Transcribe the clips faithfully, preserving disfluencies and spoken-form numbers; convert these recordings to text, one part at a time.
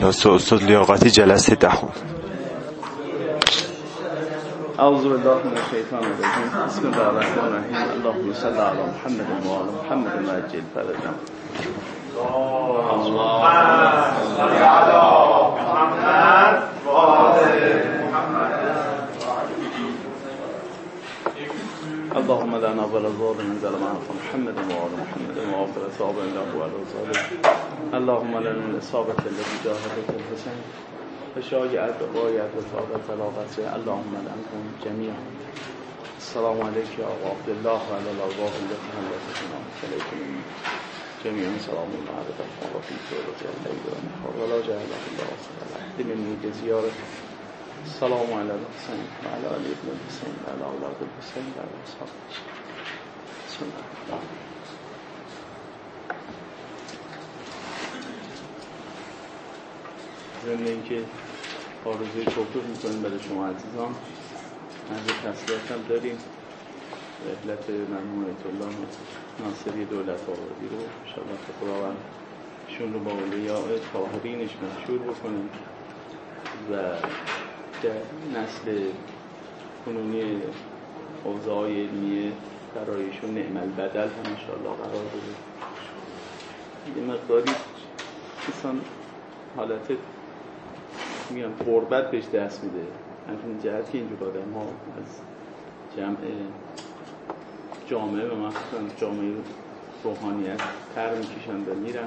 کلاس استاد لیاقتی جلسه دهم. اعوذ بالله من الشیطان الرجیم. بسم الله الرحمن الرحیم. اللهم صل علی محمد و آل محمد وعجل فرجهم. اللهم صل علی محمد و آل محمد. اللهم لا نقبل الظالم ظلم محمد و آل محمد و آخر صحابه الله و علی ذلك. اللهم لنا الاصابه التي جاهدت الحسين فشاجعت و باید و طابت طلاقت. اللهم لنكم جميعا. السلام علیکم یا ابا عبدالله و علی الارواح التي حلت علیکم جميعا. سلام الله علیکم و فی صورت اللیل و النهار ولا جعل الله وصل من جزیاره. السلام علی الحسین و علی علی ابن الحسین و علی اولاد الحسین و علی اصحاب. بسم الله. ضمن اینکه آرزوی توفیق میکنیم برای شما عزیزان، از تسلیت هم داریم رحلت مرحوم آیت الله ناصری دولت آبادی رو انشاءالله که خداوند شون رو با اولیاء طاهرینش مشهور بکنیم و نسل کنونی اوضاع علمیه برایشون نعم البدل هم انشاءالله قرار بده. یه مقداری کسان حالت میگم قربت بهش دست میده، همچنین جهت که اینجور آدم ها از جمع جامعه و مخصوصا جامعه روحانیت تر میکشن و میرن،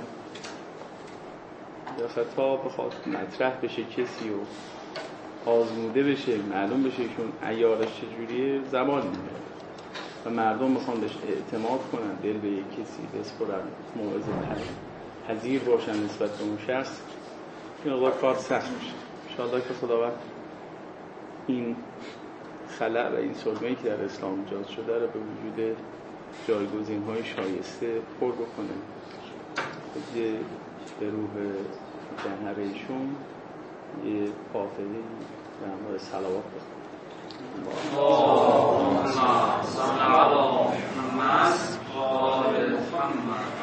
یا خطا بخواد مطرح بشه کسی و آزموده بشه معلوم بشه ایشون عیارش چجوریه زمان میده و مردم میخوان بهش اعتماد کنن، دل به یک کسی بسپرن، موعظه پذیر باشن نسبت به اون شخص، این اقدار کار سخت میشه. انشاءالله که خداوند این خلأ و این سلمه‌ای که در اسلام ایجاد شده رو به وجود جایگزین‌های شایسته پر بکنه، به روح جوهر ایشون یه فاتحه و همراه صلوات بخونیم. اللهم صل علی محمد و آل محمد.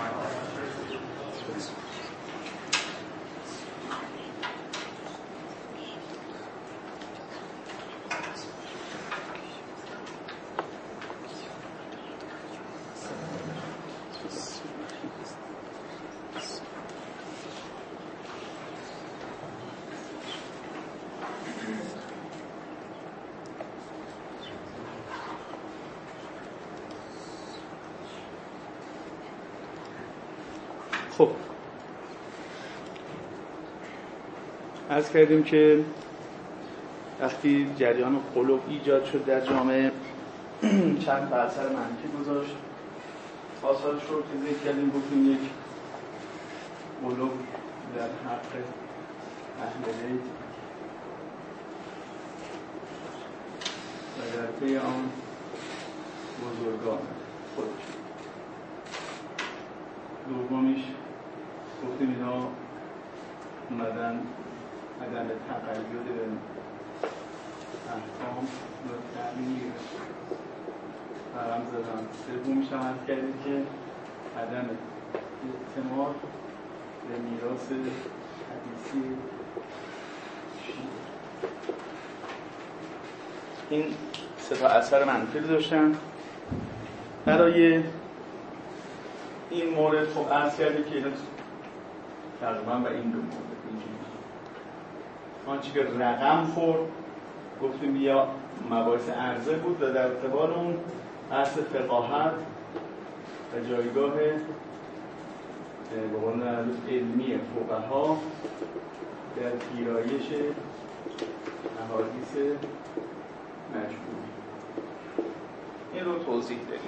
خب عرض کردیم که وقتی جریان قلوب ایجاد شد در جامعه چند تا اثر منفی گذاشت. آثارش رو که ذکر کردیم گفتیم یک قلوب در حق اهل بیت و در پی آن بزرگان خودش. دومیش گفتیم اینا اومدن عدم تقید به احکام و تعمیر برم زدن. سومیش هم هست کردیم که عدم اعتماد به میراث حدیثی شیعه. این سه تا اثر منفی داشتن. برای این مورد خب عرض کردیم که اینا تقریبا و این دو مورد اینجوری آنچه که رقم خورد گفتیم یا مباحث عرضه بود و در اعتبار اون بحث فقاهت و جایگاه به عنوان علمی فقها در پیرایش احادیث مجبوری این رو توضیح داریم.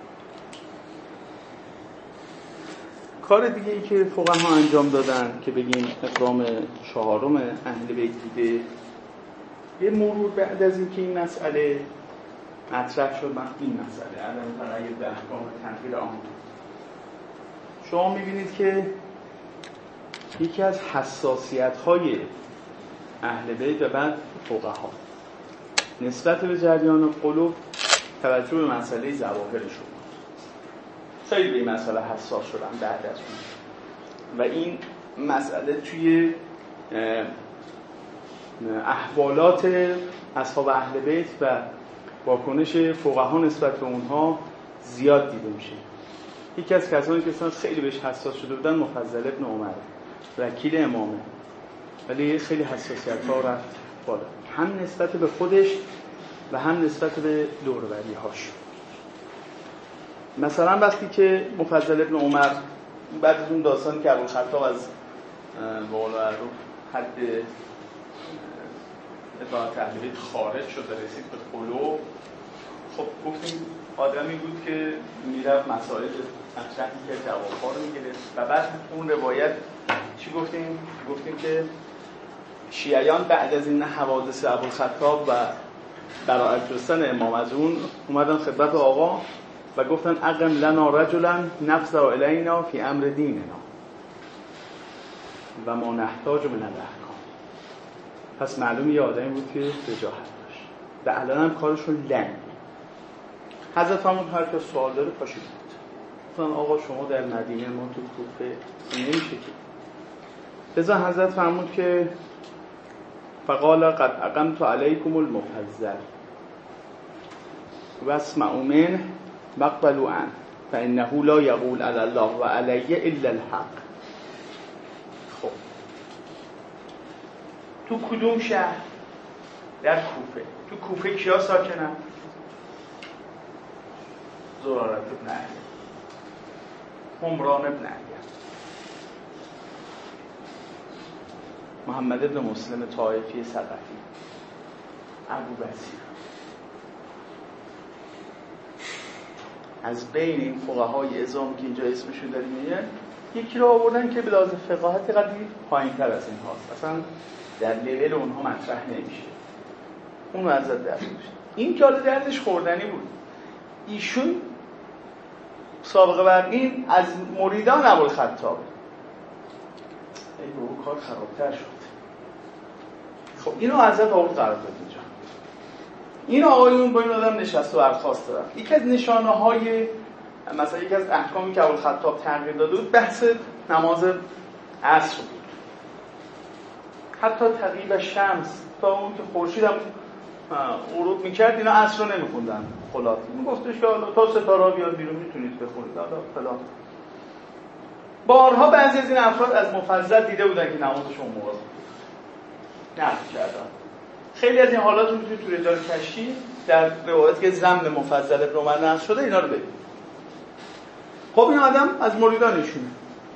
کار دیگه ای که فقها انجام دادن که بگیم اقدام چهارم اهل بیت بوده، یه مرور بعد از اینکه این مسئله مطرح شد، این مسئله عدم تغییر به احکام تنفیذ آن، شما می‌بینید که یکی از حساسیت‌های اهل بیت و بعد فقها نسبت به جریان قلوب توجه به مسئله ظواهرشون، خیلی به این مسئله حساس شدن بعد از اون و این مسئله توی احوالات اصحاب اهل بیت و واکنش فقها نسبت به اونها زیاد دیده میشه. یکی از کسانی که اصلا خیلی بهش حساس شده بودن مفضل ابن عمر، وکیل امامه، ولی خیلی حساسیت ها رفت بالا، هم نسبت به خودش و هم نسبت به دوروری هاش. مثلا وقتی که مفضل ابن عمر بعد از اون داستانی که ابوالخطاب از مولا رو حد اطاعت اهل بیت خارج شد و رسید به خلو، خب گفتیم آدمی بود که میرفت مسائل مطرح می‌کرد، جواب‌ها رو می‌گرفت و بعد اون روایت چی گفتیم؟ گفتیم که شیعیان بعد از این حوادث ابوالخطاب و براءت جستن امام از اون اومدن خدمت آقا و گفتن اقم لنا رجلا نفذ الینا فی امر دیننا و ما نحتاج من الاحکام. پس معلوم یه آدمی بود که وجاهت داشت و الان هم کارشون لنگ. حضرت فرمود هر کس سوال داره پاشید گفتن آقا شما در مدینه، ما تو کوفه، نمیشه که. لذا حضرت فرمود که فقال قد اقمت علیکم المفضل واسمعوا منه واقبلوا عنه فانه لا یقول علی الله و علی الا الحق. خب تو کدوم شهر؟ در کوفه. تو کوفه کیا ساکنن؟ زرارت ابن احیان، عمران ابن احیان، محمد ابن مسلم طائفی ثقفی، ابو بصیر. از بین این فقهای عظام که اینجا اسمشون داریم میگن، یکی رو آوردن که به لحاظ فقاهت قدری پایین‌تر از این هاست، اصلا در لول اونها مطرح نمیشه، اون وضعیت درد میشه. این که حالا دردش خوردنی بود. ایشون سابقه بر این از مریدان ابوالخطاب. ای بابا کار خرابتر شد. خب اینو حضرت آورد قرار داد اینجا. این آقایون با این آدم نشست و برخاست دارن. یکی از نشانه های مثلا یکی از احکامی که ابوالخطاب تغییر داده بود بحث نماز عصر بود. حتی تغییر شمس تا اون که خورشید هم غروب میکرد اینا عصر رو نمیخوندن. خلاص این گفتش که حالا تا ستاره بیاد بیرون میتونید بخونید. حالا فلان بارها بعضی از این افراد از مفضل دیده بودن که نمازشون موقع نقل کردن. خیلی از این حالات رو میتونید تو رجال کشی در روایت که ضمن مفضل ابن عمر نقل شده اینا رو ببینید. خب این آدم از مریدانشونه.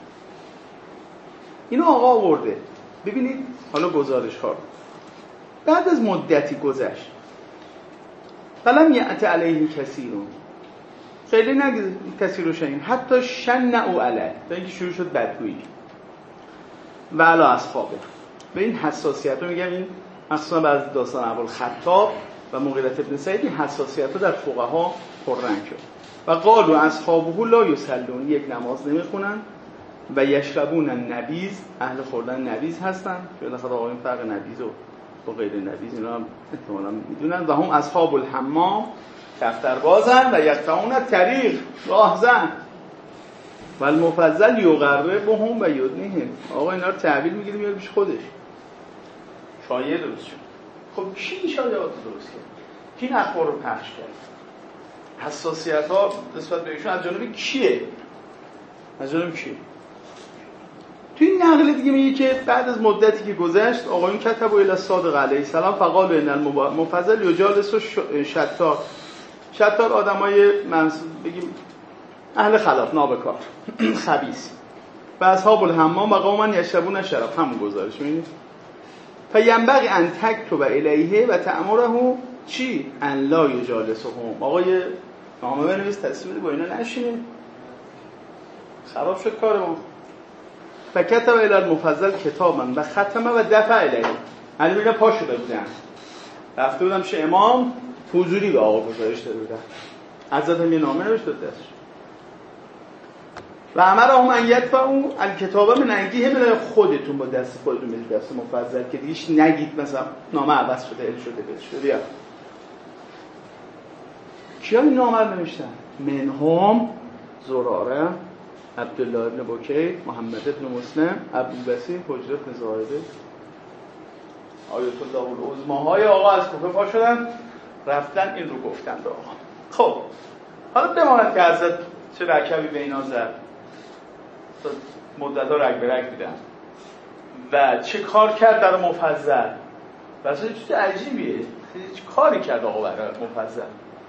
اینو آقا آورده. ببینید حالا گزارش ها. بعد از مدتی گذشت. فلم یأت علیه کثیرون. خیلی نگه کسی رو شنید. حتی شنعوا علیه. تا اینکه شروع شد بدگویی. و علی اصحابه. به این حساسیت رو میگم این مخصوصا بعد داستان ابوالخطاب و مغیرة ابن سعید این حساسیت رو در فقها پررنگ شد. و قالوا اصحابه لا یصلون. یک نماز نمیخونن و یشربون النبیذ. اهل خوردن نبیذ هستن. بالاخره آقایون فرق نبیذ و با غیر نبیذ اینا هم احتمالاً میدونن. و هم اصحاب الحمام دفتر بازن و یقطعون الطریق راهزن و المفضل یقربهم و یدنیهم. آقا اینا رو تحویل میگیره میاره پیش خودش. شایعه درست شد. خب کی شایعات درست کرد؟ کی این اخبار رو پخش کرد؟ حساسیت ها نسبت به ایشون از جانب کیه؟ از جانب کیه؟ تو این نقل دیگه میگه که بعد از مدتی که گذشت آقایون کتبوا الی صادق علیه السلام فقالوا ان المفضل یجالس شتار. شتار آدمای منصوب بگیم اهل خلاف نابکار خبیث و اصحاب الحمام و قوما یشربون شراب. همون گزارش میبینید. فینبغی ان تکتب الیه و تأمره چی؟ ان لا یجالسهم. آقای نامه بنویس تصویر با اینا نشینه. خراب شد کار ما. فکتب الی المفضل کتابا و ختمه و دفع الیه. علی میگه پا شده بودن. رفته بودم شه امام حضوری به آقا گزارش داده بودن. حضرت هم یه نامه نوشته دستش. و امرهم ان یدفعوا الکتاب من انگیه من خودتون با دست خودتون بدید دست مفضل که دیگه نگید مثلا نامه عوض شده ال شده بده شده بیا. کیا این نامه رو نوشتن؟ منهم زراره، عبدالله ابن بکیر، محمد ابن مسلم، ابو بصیر، حجر ابن زاهده، آیت الله العظماهای آقا از کوفه پا شدن رفتن این رو گفتن به آقا. خب حالا بماند که حضرت چه رکبی به اینا زد، مدت‌ها رگ به رگ دیدن و چه کار کرد در مفضل. واسه چیز عجیبیه، چه کاری کرد آقا برای مفضل.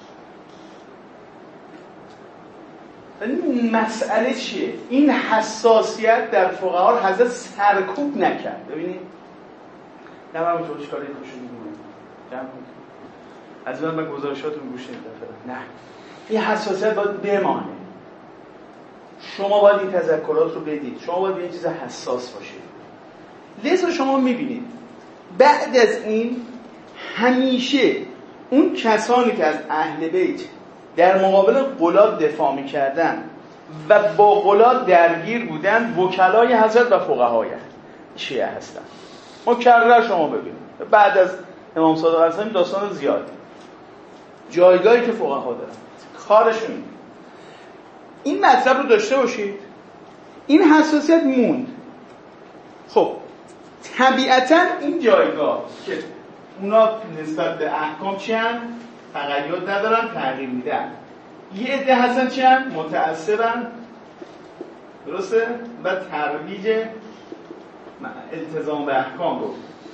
این مسئله چیه؟ این حساسیت در فقها رو حضرت سرکوب نکرد. ببینید نه من تو چیکار کنم جمع کنید از من من گزارشاتون گوش ندید. نه، این حساسیت باید بمانه. شما باید این تذکرات رو بدید، شما باید به این چیز حساس باشید. لذا شما میبینید بعد از این همیشه اون کسانی که از اهل بیت در مقابل غلات دفاع میکردن و با غلات درگیر بودن وکلای حضرت و فقهای شیعه هستن. مکرر شما ببینید بعد از امام صادق علیه السلام داستان زیاد جایگاهی که فقها دارن کارشون. این مطلب رو داشته باشید، این حساسیت موند. خب طبیعتا این جایگاه که اونا نسبت به احکام چی هم؟ تقید ندارن، تغییر میدن. یه عده هستن چی هم؟ متأثرن، درسته؟ و ترویج التزام به احکام رو.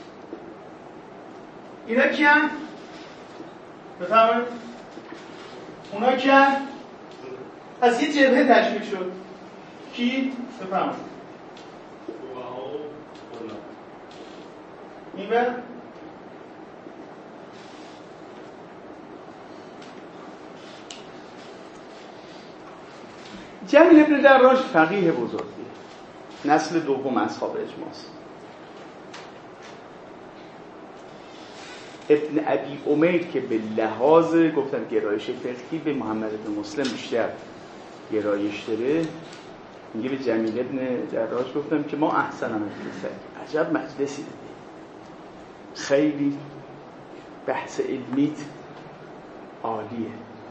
اینا کی هم؟ بفرمایید. اونا کی هم؟ از یه جبهه تشکیل شد. کی؟ بفرمایید. این بر جمیل ابن دراش فقیه بزرگی، نسل دوم اصحاب اجماعست. ابن ابی امیر که به لحاظ گفتم گرایش فقهی به محمد بن مسلم بیشتر گرایش داره، میگه به جمیل ابن دراش گفتم که ما احسن مجلسه، عجب مجلسی داره، خیلی بحث علمیت عالیه.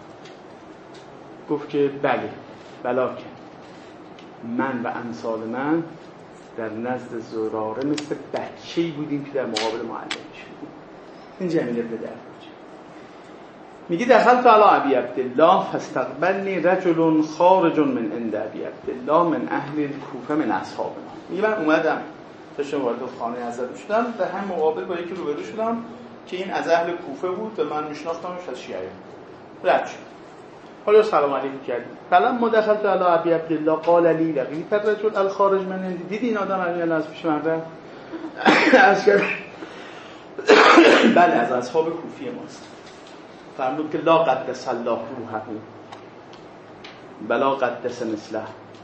گفت که بله بلاکن من و امثال من در نزد زراره مثل بچه‌ای بودیم که در مقابل معلمش بود. این جمیل ابن دراج میگه دخلت علی ابی عبدالله فاستقبلنی رجل خارج من عند ابی عبدالله من اهل الکوفه من اصحابنا. میگه من اومدم داشتم وارد خانه حضرت شدم، به هم مقابل با یکی روبرو شدم که این از اهل کوفه بود و من میشناختمش از شیعه. رد شد. حالا سلام علیکم کردیم. فلما دخلت علی ابی عبدالله قال لی لقیت الرجل الخارج من عندی. دیدی این آدم الان از پیش من رفت؟ از کرد بله از اصحاب کوفی ماست. فرمود که لا قدس الله روحه بلا قدس مثله.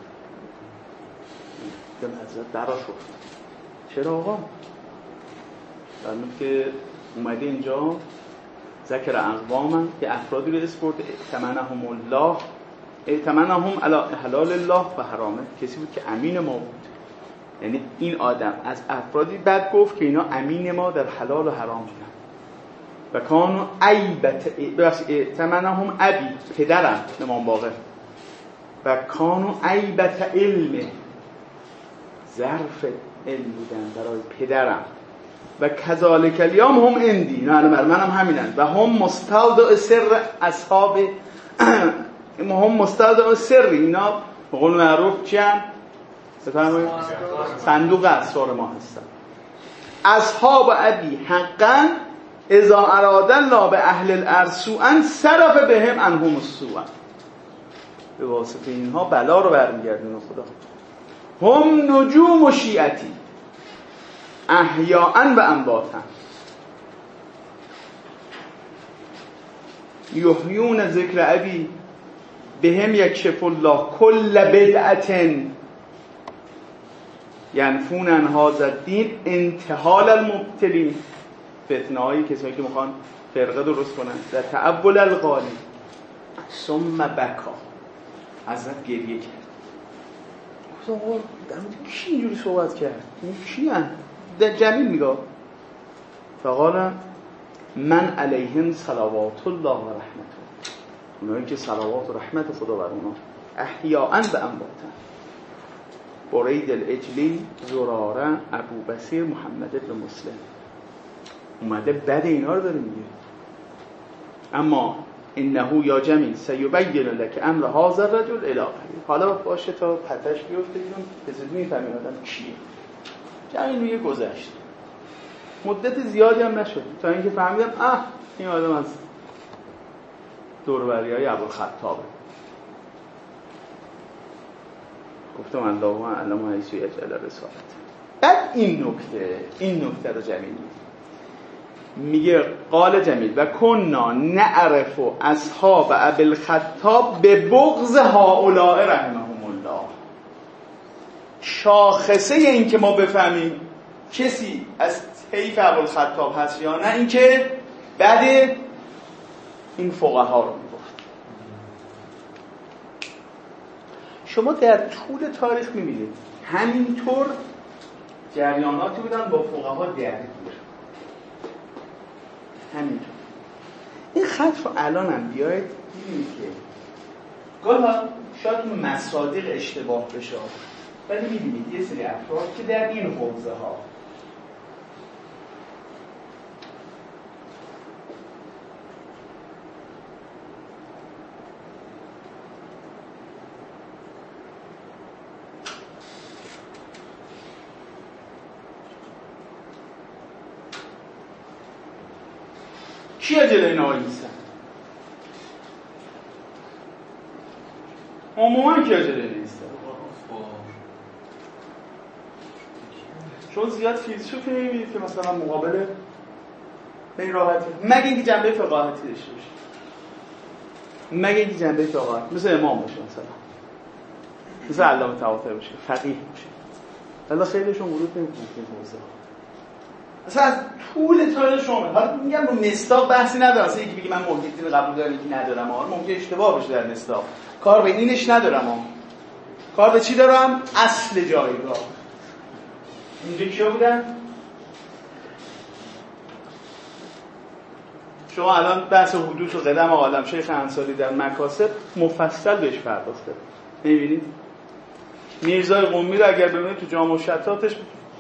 دم حضرت دراش گفت چرا آقا؟ فرمود که اومده اینجا ذکر اقواما که افرادی رو اسپورت ائتمنهم الله ائتمنهم علی حلال الله و حرامه. کسی بود که امین ما بود، یعنی این آدم از افرادی بعد گفت که اینا امین ما در حلال و حرام بودن و کانو عیبت ائتمنهم ابی پدرم امام باقر و کانو عیبت علم ظرف علم بودن برای پدرم و کذالک الیام هم اندی. نه من هم همینن و هم مستودع سر اصحاب هم مستودع سر اینا به قول معروف چی هم؟ بفرمایید صندوق اسرار ما هستن. اصحاب ابی حقا اذا اراد الله به اهل الارض سوءا صرف بهم عنهم السوء. به واسطه اینها بلا رو برمیگردونه خدا. هم نجوم و شیعتی احیاء و امواتا یحیون ذکر ابی بهم یکشف الله کل بدعت ینفون عن هذا الدین انتحال المبتلین. فتنه‌های کسایی که میخوان فرقه درست کنن در تعبل الغالی. ثم بکا حضرت گریه کرد. گفت آقا در مورد کی اینجوری صحبت کرد؟ این کی هست؟ در جمیل میگه فقال من علیهم صلوات الله و رحمته. اونایی که صلوات و رحمت خدا بر اونا احیاء و امواتا. برید الاجلی زراره ابو بصیر محمد بن مسلم. اومده بد اینا رو داره میگه. اما انه یا جمیل سیبین لک امر هذا الرجل الی آخره. حالا باشه تا پتش بیفته بیرون به زودی میفهمین آدم کیه. جمیل میگه گذشت. مدت زیادی هم نشد تا اینکه فهمیدم اه این آدم از دور و بریای ابوالخطابه. گفتم اللهم علم حیث یجعل رسالت. بعد این نکته این نکته رو جمیل میگه قال جمیل و کنا نعرف اصحاب ابوالخطاب به بغض هؤلاء رحمهم الله. شاخصه این که ما بفهمیم کسی از حیف ابوالخطاب هست یا نه این که بعد این فقها رو میگفت. شما در طول تاریخ میبینید همینطور جریاناتی بودن با فقها درگیر. همینطور این خط رو الان هم بیاید ببینید که گاهی شاید این مصادیق اشتباه بشه ولی میبینید یه سری افراد که در این حوزه ها کیا جلوی اینا وایسن؟ عموما کیا جلوی نیستن؟ چون زیاد فیلسوفی نمیبینید که مثلا مقابل به این راحتی مگه اینکه جنبه فقاهتی داشته باشه، مگه اینکه جنبه فقاهت مثل امام باشه، مثلا مثل علامه طباطبایی باشه، فقیه باشه، ولی خیلیشون ورود نمیکنه به موضوع. اصلا از طول تاریخ شما حالا میگم رو مصداق بحثی ندارم. اصلا یکی بگه من محیط دین قبول دارم یکی ندارم، آره ممکنه اشتباه بشه در مصداق. کار به اینش ندارم، ها کار به چی دارم؟ اصل جایگاه. اینجا کیا بودن؟ شما الان بحث حدوث و قدم عالم شیخ انصاری در مکاسب مفصل بهش پرداخته. می‌بینید میرزای قمی رو اگر ببینید تو جامع الشتاتش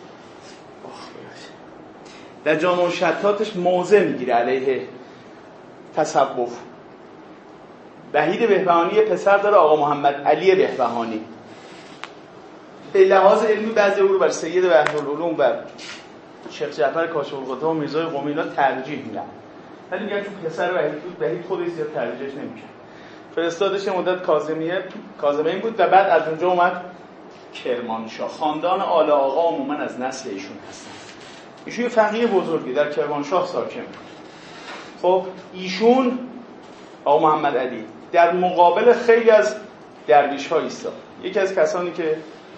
در جامع الشتاتش موضع میگیره علیه تصوف. وحید بهبهانی پسر داره آقا محمد علی بهبهانی. به لحاظ علمی بعضی او رو بر سید بحرالعلوم و شیخ جعفر کاشف الغتا و میرزای قمی اینا ترجیح میدن، ولی میگن چون پسر وحید بود وحید خودش زیاد ترجیحش نمیکنه. فرستادش مدت کاظمیه کاظمیه بود و بعد از اونجا اومد کرمانشاه. خاندان آل آقا عموما از نسل ایشون هستن. ایشون یه فقیه بزرگی در کرمانشاه ساکن بود. خب ایشون آقا محمد علی در مقابل خیلی از درویش ها ایستاد. یکی از کسانی که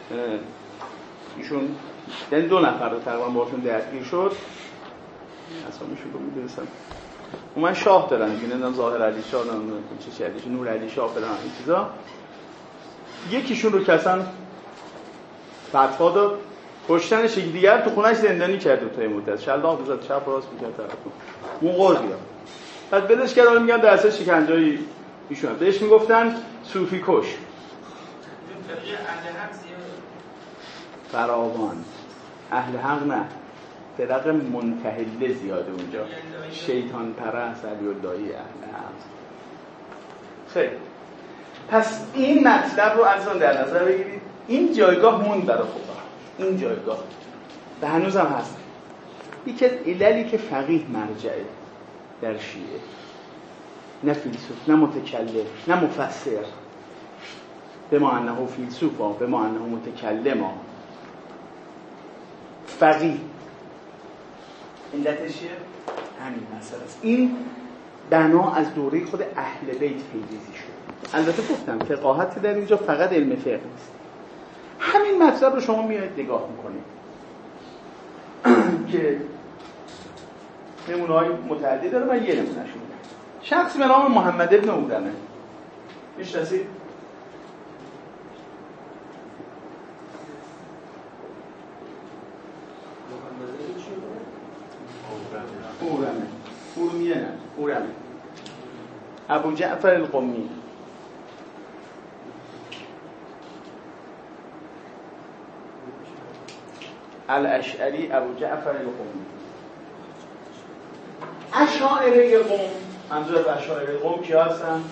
ایشون یعنی دو نفر رو تقریبا باشون درگیر شد، اصلا میشون رو میدونستم اومد شاه دارن دیگه، نمیدونم ظاهر علی شاه نمیدونم چه چیزی نور علی شاه فلان این چیزا. یکیشون رو که اصلا فتوا داد کشتنش، یکی دیگر تو خونه‌اش زندانی کرد تا این مدت شلاق بزد چپ راست می‌کرد طرفو اون قربیا. بعد بدش کرد میگن در اصل شکنجه‌ای ایشون بهش میگفتن صوفی کش. فراوان اهل حق نه، فرق منتهله زیاده اونجا، شیطان پرست علی اللهی اهل حق. خیلی پس این مطلب رو از اون در نظر بگیرید. این جایگاه موند برای خدا، این جایگاه و هنوز هم هست. یکی از عللی که فقیه مرجعه در شیعه، نه فیلسوف، نه متکلم، نه مفسر، به ما انه فیلسوفا، به ما انه متکلما، فقیه. علتش همین مسئله است. این بنا از دوره خود اهل بیت پیریزی شد. البته گفتم فقاهت در اینجا فقط علم فقه نیست. همین مطلب رو شما میایید نگاه میکنید که نمونه‌های متعدد داره. من یه نمونه‌شو میگم. شخصی به نام محمد ابن اورمه، میشناسید؟ اورمه اورمیه نه اورمه ابو جعفر القمی. الاشعری ابو جعفر القمی. اشاعره قم، منظور از اشاعره قم کیا هستن؟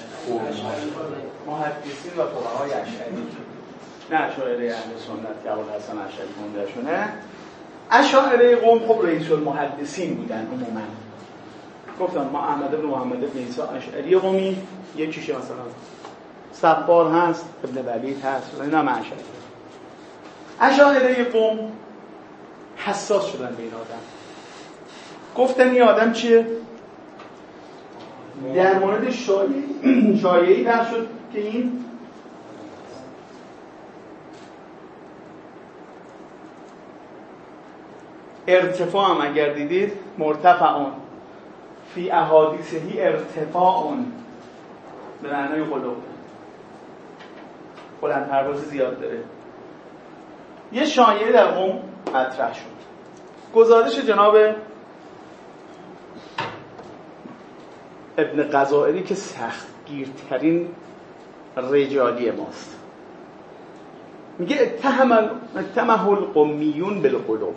محدثین و فقهای اشعری، نه اشاعره اهل سنت که ابوالحسن اشعری گندهشونه. اشاعره قم خب رئیس المحدثین بودن عموما. گفتم ما احمد بن محمد بن عیسی اشعری قمی، یکیش مثلا صبار هست، ابن ولید هست، اینا هم اشعری. اشاعره قم حساس شدن به این آدم، گفتن این آدم چیه؟ در مورد شایعی شایعی در شد که این ارتفاع هم اگر دیدید مرتفعون فی احادیثهی ارتفاعون به معنای قلوب، بلند پرواز زیاد داره. یه شایعه در قم مطرح شد. گزارش جناب ابن غزائری که سختگیرترین رجالی ماست، میگه اتهم اتهمه القمیون بالقلوب.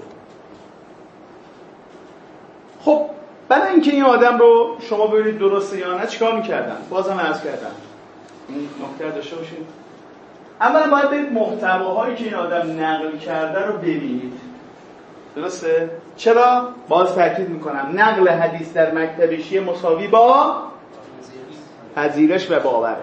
خب برای اینکه این آدم رو شما ببینید درسته یا نه چیکار میکردن؟ بازم عرض کردم این نکته داشته باشید. اولا باید برید محتواهایی که این آدم نقل کرده رو ببینید، درسته؟ چرا؟ باز تاکید میکنم نقل حدیث در مکتبشی مساوی با پذیرش و باوره.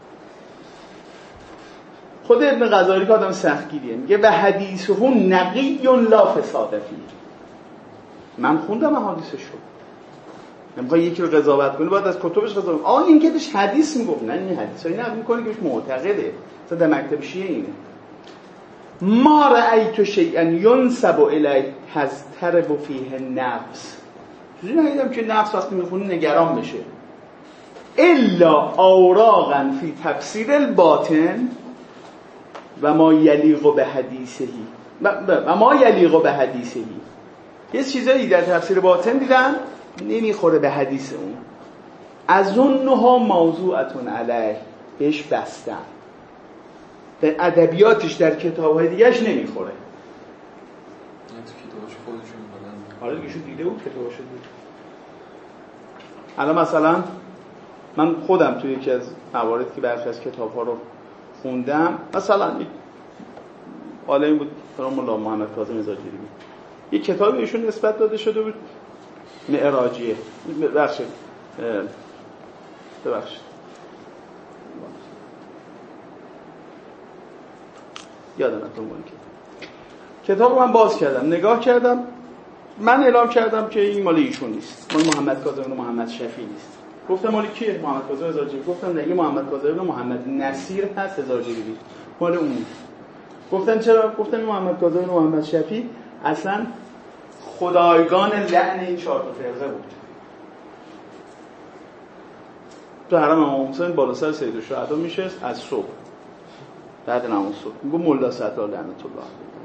خود ابن غزالی که آدم سختگیریه میگه و حدیثه نقی لا فساد فیه. من خوندم احادیثش رو، نمیخوای یکی رو قضاوت کنی باید از کتبش قضاوت کنی. آه این که بهش حدیث میگفت، نه این حدیثایی نقل میکنه که بهش معتقده، مثلا در مکتب شیعه اینه. ما رأیت شیئا ینسب الیه تضطرب فیه النفس. چیزی ندیدم که نفس وقتی میخونه نگران بشه. الا اوراقا فی تفسیر الباطن و ما یلیق به حدیثهی و ما یلیق به حدیثهی. یه چیزایی در تفسیر باطن دیدن نمیخوره به حدیث اون، از اونها موضوعتون علیه بهش بستن، به ادبیاتش در کتاب‌های دیگه‌اش نمیخوره. نه تو کتابش خودشون بلند. آره دیگه شو دیده بود کتابش دید. الان مثلا من خودم توی یکی از مواردی که برخی از کتاب‌ها رو خوندم، مثلا حالا این بود فرام مولا محمد کاظم ازاجری بود، یک کتابی ایشون نسبت داده شده بود معراجیه، ببخشید ببخشید یادم نمیاد که کتاب رو من باز کردم نگاه کردم، من اعلام کردم که این مال ایشون نیست، مال محمد کاظم و محمد شفیع نیست. گفتم مال کیه؟ محمد کاظم ازاجری. گفتم نه این محمد کاظم و محمد نصیر هست ازاجری، مال اون نیست. گفتن چرا؟ گفتن محمد کاظم و محمد شفیع اصلا خدایگان لعن این چهار تا فرقه بود. تو حرم امام حسین بالا سر سید الشهدا میشست از صبح بعد نماز صبح میگه ملا ستار لعنت الله.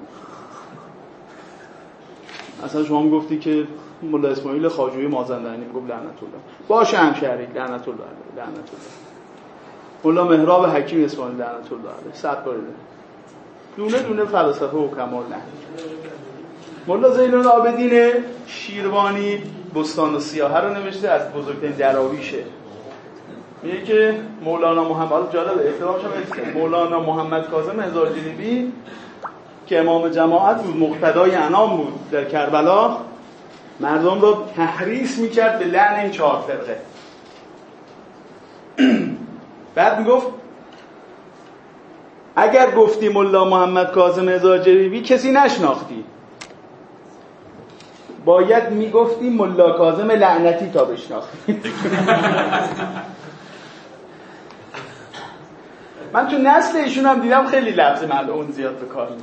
اصلا شما میگفتی که ملا اسماعیل خواجوی مازندرانی میگفت لعنت الله، باشه همشهری لعنت الله لعنت الله، ملا مهراب حکیم اسماعیل لعنت الله علیه، صد بار دونه دونه فلسفه و کمال نه. ملا زین العابدین شیروانی بستان و سیاهه رو نوشته، از بزرگترین دراویشه. میگه که مولانا محمد جالب احترامش هم مولانا محمد کاظم هزارجریبی که امام جماعت بود، مقتدای انام بود در کربلا، مردم رو تحریص میکرد به لعن این چهار فرقه. بعد میگفت اگر گفتی ملا محمد کاظم هزارجریبی کسی نشناختی، باید میگفتی ملا کاظم لعنتی تا بشناختی. من تو نسل ایشون هم دیدم خیلی لفظ ملعون زیاد به کار میده.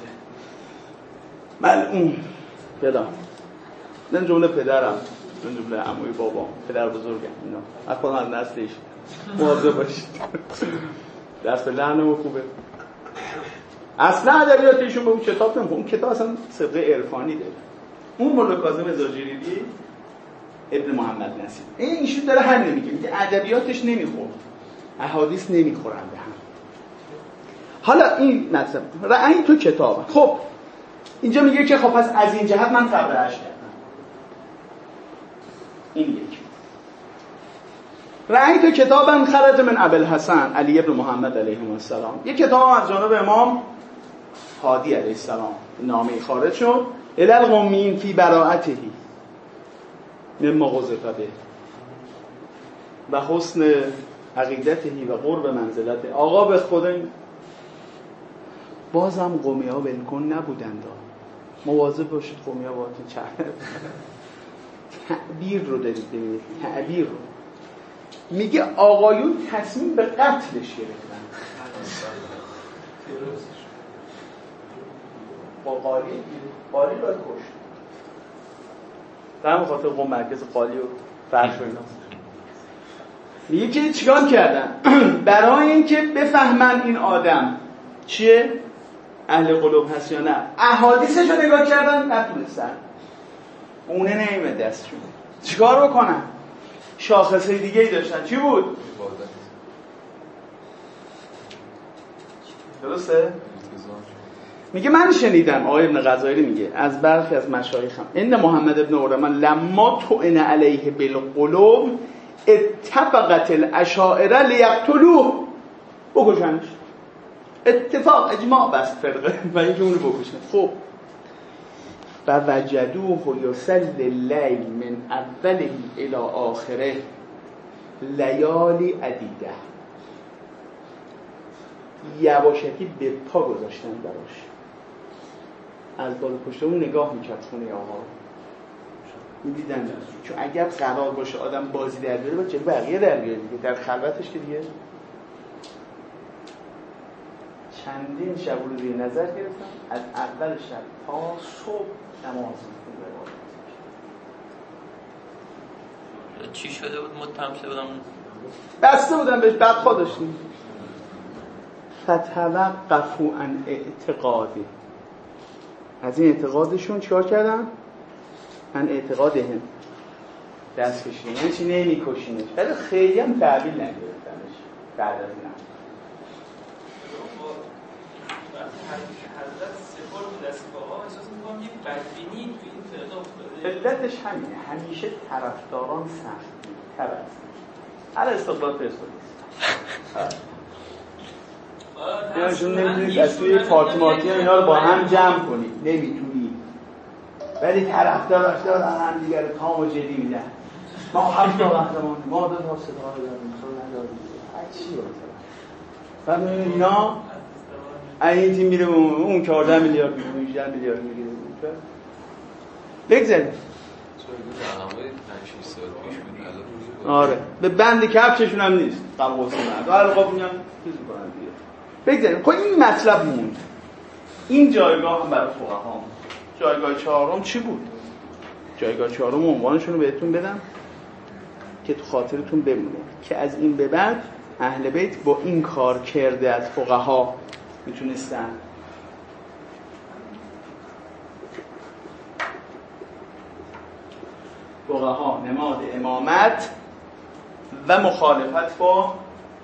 ملعون پیدا من جمله پدرم، من جمله عموی بابام، پدر بزرگم، اینا اصلا از نسل ایشون مواظب باشید. دست به لعنه خوبه. اصلا ادبیات ایشون به اون کتاب نمیخونه، اون کتاب اصلا سابقه عرفانی داره. اون ملا کاظم هزارجریبی ابن محمد نصیر این ایشون داره همین میگه، میگه ادبیاتش نمیخوره، احادیث نمیخورن به هم. حالا این مطلب رأی تو کتابه. خب اینجا میگه که خب پس از این جهت من تبرئه‌اش کردم. این یکی. رأیت کتابا خرج من ابوالحسن علی ابن محمد علیه السلام، یک کتاب از جانب امام هادی علیه السلام نامه خارج شد، الی القومین فی براءته مما قذف به و حسن عقیدته و قرب منزلته. آقا به خدا بازم قومی ها ولکن نبودند، مواظب باشید قومی ها باهاتون چه تعبیر رو دارید ببینید، تعبیر رو میگه آقایون تصمیم به قتلش گرفتن با قالی، قالی باید کشت در همون خاطر قوم مرکز قالی و فرش و اینا. میگه که چیکار کردن برای اینکه بفهمن این آدم چیه، اهل قلوب هست یا نه، احادیثش رو نگاه کردن نتونستن، اونه نمیمه دستشون، چیکار بکنن؟ شاخصه دیگه ای داشتن. چی بود؟ درسته؟ میگه من شنیدم، آقای ابن غزالی میگه از برخی از مشایخم، ان محمد ابن عرمان لما طعن علیه بالقلوب اتفقت الاشاعره لیقتلوه، بکشنش. اتفاق اجماع بست فرقه و اینکه اونو بکشن. خب و وجدوه یصلی اللیل من اوله الی آخره لیالی عدیده، یواشکی به پا گذاشتن براش، از بالا پشت اون نگاه میکرد خونه آقا میدیدن، چون اگر قرار باشه آدم بازی در بیاره باید جلو بقیه در بیاره دیگه، در خلوتش که دیگه. چندین شب رو زیر نظر گرفتم، از اول شب تا صبح نماز می‌خوند. چی شده بود؟ متهم شده بودم بسته بودم بهش، بدخوا داشتیم. فتوقفوا عن اعتقادی، از این اعتقادشون چیکار کردن؟ عن اعتقادهم دست کشیدن، یعنی چی؟ نمی‌کشینش، ولی خیلی هم تحویل نگرفتنش بعد از این. حضرت سپار بود دست آقا، احساس می‌کنم یک بدبینی تو این فرقه افتاده. علتش همینه، همیشه طرفداران سخت طرف هر استقلال پرسپولیس یعنیشون نمیدونید از توی پارتیماتی اینا رو با هم جمع کنید، نمیتونید، ولی طرفداراش دارن هم دیگه رو کام و جدی میدن. ما هم تا قهرمان، ما دو تا ستاره داریم، تو نداریم، هر چی باشه. و اینا این تیم میره اون چهارده میلیارد میگیره، هجده میلیارد میگیره. بگذاریم آره به بند کفششون هم نیست قبل قصه مرد و القاب میگن چیز میکنن دیگه. بگذاریم. خب این مطلب موند. این جایگاه هم برای فقها موند. جایگاه چهارم چی بود؟ جایگاه چهارم عنوانشون رو بهتون بدم که تو خاطرتون بمونه که از این به بعد اهل بیت با این کار کرده از فقها میتونستن فقها نماد امامت و مخالفت با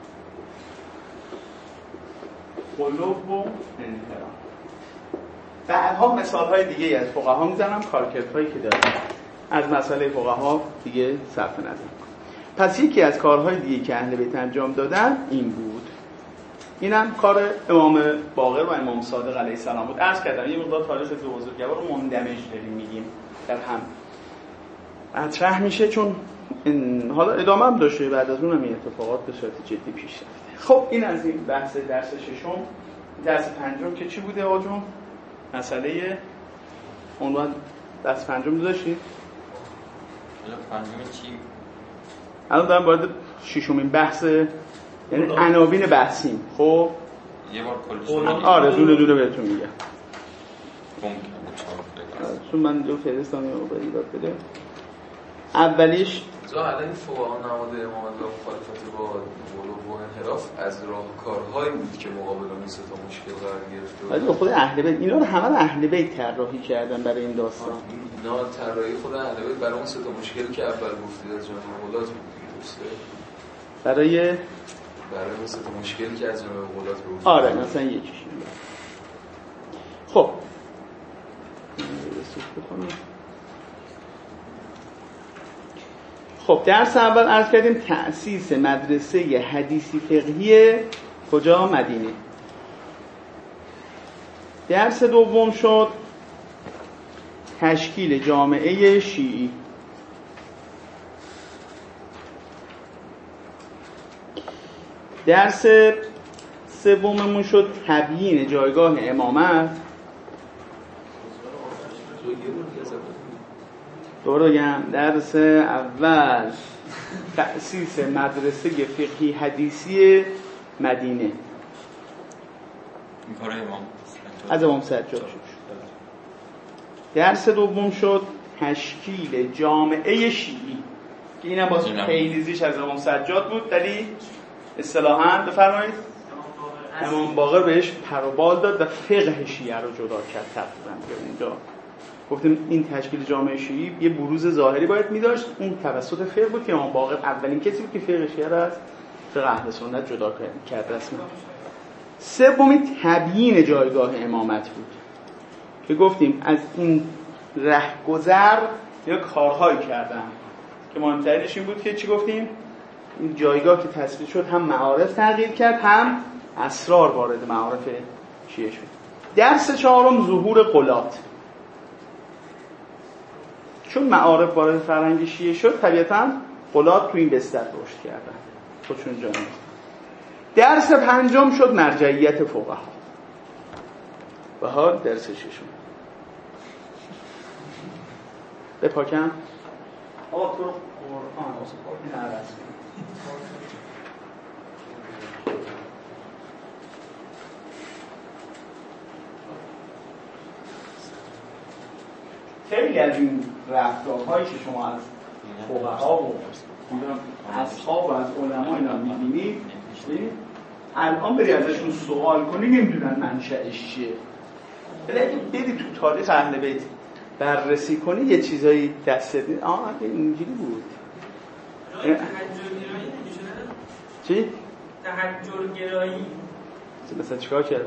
قلوب و انحراف. بعدها مثالهای دیگه از فقها میزنم، کارکردهایی که دارم از مسئله فقها دیگه صرف نظر. پس یکی از کارهای دیگه که اهل بیت انجام دادن این بود. اینم کار امام باقر و امام صادق علیه السلام بود. عرض کردم یه مقدار تاریخ دو بزرگوار رو مندمج داریم میگیم در هم مطرح میشه، چون حالا ادامه هم داشته، بعد از اونم این اتفاقات به صورت جدی پیش رفته. خب این از این بحث درس ششم. درس پنجم که چی بوده آجون؟ مسئله عنوان درس پنجم داشتید؟ پنجم چی؟ الان دارم وارد ششمین بحث، یعنی عناوین بحثیم. خب یه بار کلش آره دونه دونه بهتون میگم. ممکنه چون من دو فرستانی رو باید ایراد بده. اولیش زا الان فقها نماد امامت و مخالفت با قلوب و انحراف از راهکارهایی بود که مقابل اون سه تا مشکل قرار گرفته. ولی خود اهل بیت اینا رو همه اهل بیت طراحی کردن برای این داستان. نه طراحی خود اهل بیت برای اون سه تا مشکلی که اول گفتید از جانب قلات بود درسته؟ برای برای اون سه تا مشکلی که از جانب قلات بود. آره مثلا یکیش. خب خب درس اول عرض کردیم تأسیس مدرسه حدیثی فقهی کجا؟ مدینه. درس دوم شد تشکیل جامعه شیعی. درس سوممون شد تبیین جایگاه امامت. دوباره بگم درس اول تأسیس مدرسه فقهی حدیثی مدینه از امام سجاد شد. درس دوم شد تشکیل جامعه شیعی که اینم باز خیلیزیش از امام سجاد بود، ولی اصطلاحاً بفرمایید امام باقر بهش پر و بال داد و فقه شیعه رو جدا کرد. تقریبا اینجا گفتیم این تشکیل جامعه شیعی یه بروز ظاهری باید می‌داشت، اون توسط فقه بود که امام باقر اولین کسی بود که فقه شیعه رو از فقه اهل سنت جدا کرد رسما. سومی تبیین جایگاه امامت بود که گفتیم از این رهگذر یا کارهایی کردن که مهمترینش این بود که چی گفتیم؟ این جایگاه که تثبیت شد هم معارف تغییر کرد هم اسرار وارد معارف شیعه شد. درس چهارم ظهور غلات. چون معارف وارد فرهنگ شیعه شد طبیعتاً غلات تو این بستر رشد کردن خودشون جا نیست. درس پنجم شد مرجعیت فقها و ها درس ششم بپاکم آقا تو قرآن این عرض خیلی از این رفتارهایی که شما از فقها و اصحاب و از علما اینا می‌بینید الان بری ازشون سوال کنی نمیدونن منشأش چیه، ولی اگه بری تو تاریخ اهل بیت بررسی کنی یه چیزایی دستت میاد آه اینجوری بود. چی؟ تحجرگرایی مثلا چیکار کردن؟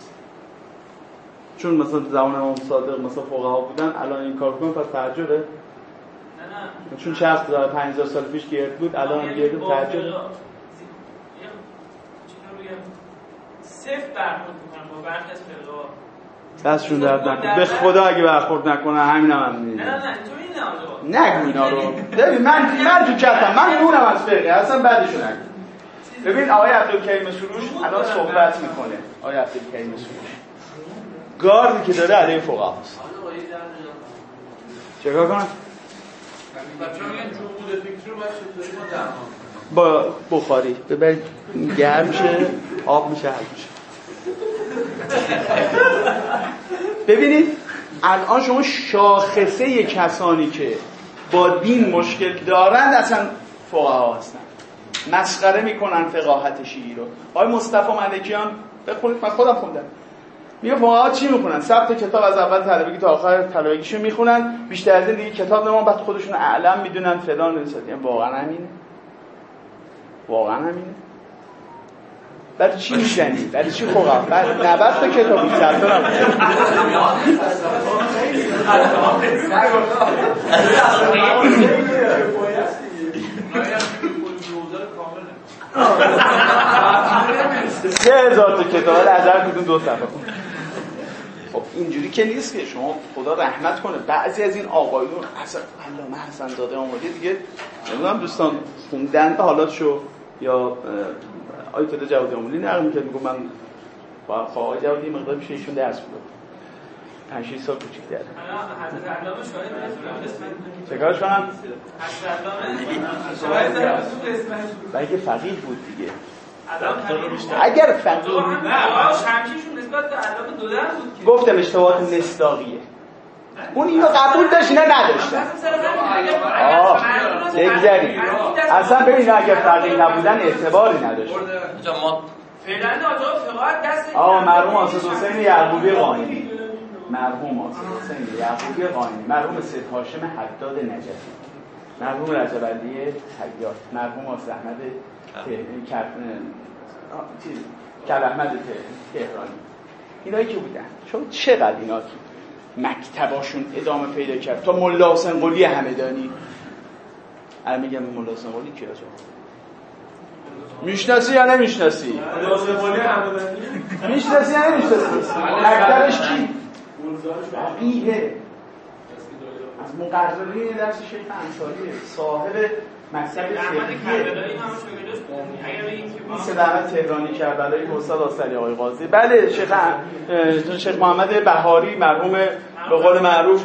چون مثلا زمان امام صادق مثلا فقها بودن الان این کار کنن پس تحجره؟ نه نه چون شخص داره پنج هزار سال پیش گرد بود الان گرد تحجره؟ صفر برخورد میکنن با برخی از فقها دستشون درد نکنه به خدا اگه برخورد نکنه همین هم هم میدونی. نه نه نه اینطوری نه نگو اینا رو. ببین من من تو کتم من میدونم از فقه اصلا بعدشو نگو. ببین آقای عبدالکریم سروش الان صحبت میکنه. آقای عبدالکریم سروش گاردی که داره علیه فقهاست. چیکار کنم؟ با بخاری ببرید گرم میشه آب میشه حل میشه. ببینید الان شما شاخصه کسانی که با دین مشکل دارند اصلا فقها هستن، مسخره میکنن فقاهت شیعی رو. آقای مصطفی ملکیان بخونید، من خودم خوندم، میگه فقها چی میخونن؟ ثبت کتاب از اول طلبگی تا آخر طلبگیشو میخونن، بیشتر از این دیگه کتاب نمون، بعد خودشون اعلم میدونن فلان نسبت. یعنی واقعا همینه؟ واقعا همینه؟ برای چی میشنی؟ برای چی فقها؟ برای نبست تا کتابی سردارم سه هزار تا کتاب از هر کدوم دو صفحه. خب اینجوری که نیست که شما خدا رحمت کنه بعضی از این آقایون اصلا علامه حسن زاده آماده دیگه نمیدونم دوستان خوندن حالاتشو یا آیت الله جوادی آمولی نقل می‌کرد، میگم من با آقای جوادی مقدار میشه ایشون درس بود پنج شش سال کوچیک‌تره. حضرت علامه شاید چیکارش کنم؟ حضرت علامه شاید بلکه فقیه بود دیگه. علامه اگر فقیه نه آش همچینشون نسبت به علامه دو در بود که گفتم اشتباهات مصداقیه. اون اینو قبول داشت اینا نداشتن. آه بگذاریم اصلا ببین اگر فقیه نبودن اعتباری نداشت. ما فعلا آجا فقاهت دست آقا مرحوم آسد حسین یعقوبی قائنی، مرحوم آسد حسین یعقوبی قائنی، مرحوم سید هاشم حداد نجفی، مرحوم رجب علی حیات، مرحوم آسد احمد کل احمد تهرانی، اینایی که بودن چون چقدر اینا مکتباشون ادامه پیدا کرد تا ملا حسین قلی همدانی الان میگم ملا سامانی کیه شما میشناسی یا نمیشناسی؟ ملا سامانی همدانی میشناسی یا نمیشناسی؟ مکتبش کی؟ بقیه از مقررین درس شیخ انصاریه، صاحب مکتب فقهیه. این سه دعوت تهرانی کربلایی که استاد آستری آقای قاضی. بله شیخ شیخ محمد بهاری مرحوم به قول معروف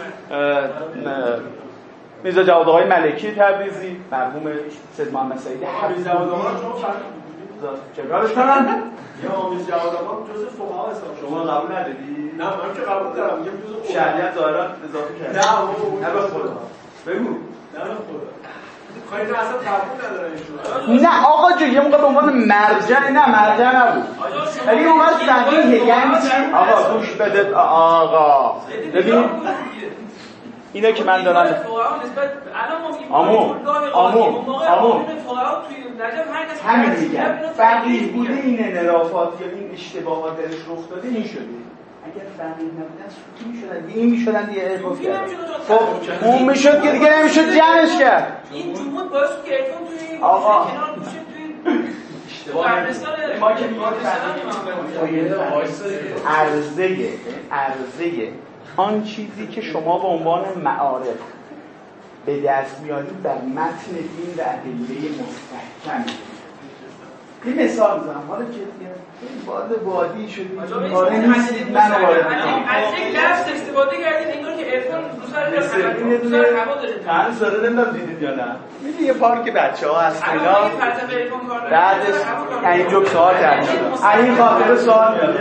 میرزا جواد آقای ملکی تبریزی، مرحوم سید محمد سعید حبیب جواد آقا چه کارش کنن؟ یا حبیب جواد آقا جزء فقها هستن. شما قبول نداری؟ نه من که قبول دارم، میگم جزء شریعت ظاهرا اضافه کرد. نه بابا نه به خدا. بگو. نه به خدا. خیلی اصلا قبول ندارن ایشون. نه آقا جو یه موقع به عنوان مرجع نه مرجع نبود. ولی اومد صحیحه یعنی چی؟ آقا گوش بده آقا. ببین اینا که من دارم آمو آمو آمو همین میگم فقیه بوده این انحرافات یا این اشتباهات درش رخ داده این شده. اگر فقیه نبودن سوتی میشدن این میشدن دیگه ارفاق کرد. خب اون میشد که دیگه نمیشد جمعش کرد. این جمهور باعث که ارفاق توی آقا کنار میشه توی ما که میگیم عرضه عرضه آن چیزی که شما به عنوان معارف به دست میارید در متن دین و ادله مستحکم. این مثال میزنم حالا که وارد وادی شدید وارد نیستید من وارد میکنم از یک لفظ استفاده کردید انگار که عرفان رو سر هوا داره تنز داره نمیدونم دیدید یا نه میدید یه پارک بچه ها هست اینا بعدش اینجا سوال کردیم این خاطر سوال میاد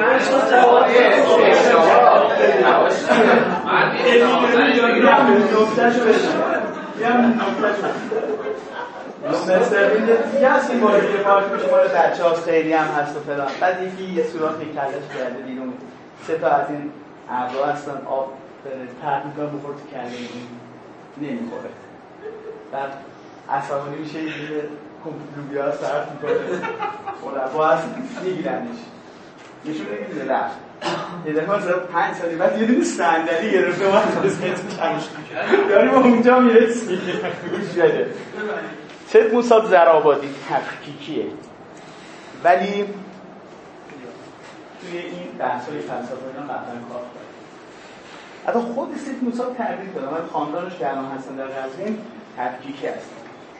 مسترین دیگه هست این باره که پارک میشه مال بچه هاست خیلی هم هست و فلان بعد یکی یه سوراخ یک کلش کرده بیرون سه تا از این ابرا هستن آب تحقیقا بخور تو کله این نمیخوره بعد عصبانی میشه یه دیگه لوبیا ها سرف میکنه مربا هست میگیرنش نشون نمیده رفت یه دفعه مثلا پنج سالی بعد یه دونه صندلی گرفته و خزمت کمش داریم اونجا میرسیم گوش بده سید موسی زرآبادی تفکیکیه ولی توی این بحث‌های فلسفه اینا قطعا کار داره. حتی خود سید موسی تبریک داره، من خاندانش که الان هستن در قزوین تفکیکی هستن.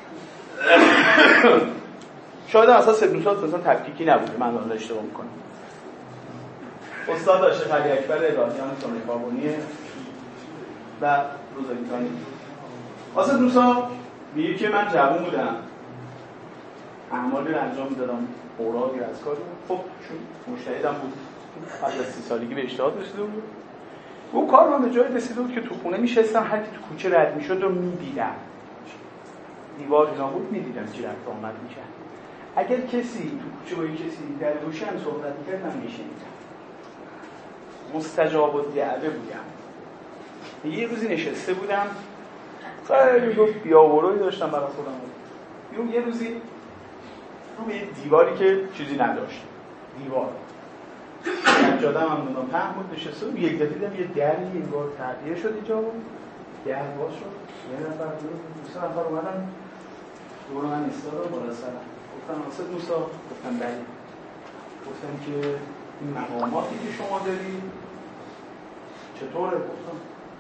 شاید اصلا سید موسی اصلا تفکیکی نبوده، من الان اشتباه میکنم. استاد داشته علی اکبر الهیان سنی‌کابونی و روزگاری. واسه دوستا میگه که من جوان بودم اعمالی رو انجام میدادم اوراقی از کاری خب چون مجتهدم بود قبل از سی سالگی به اجتهاد رسیده بود اون کار من به جای رسیده بود که تو خونه میشستم هر کی تو کوچه رد میشد رو میدیدم دیوار اینا بود میدیدم چی رفت آمد میکرد اگر کسی تو کوچه با کسی در روشن صحبت میکرد من میشنیدم مستجاب الدعوه بودم یه روزی نشسته بودم خیلی گفت بیاوروی داشتم برای خودم یه روزی رو به یه دیواری که چیزی نداشت دیوار سجاده هم هموندم پهن بود نشسته بود یک دفعه دیدم یه دری انگار تعبیه شد اینجا بود در باز شد یه نفر دو سه نفر اومدن دور من ایستادم بالا سرم گفتم واسه موسی گفتم بله گفتم که این مقاماتی که شما داری چطوره گفتم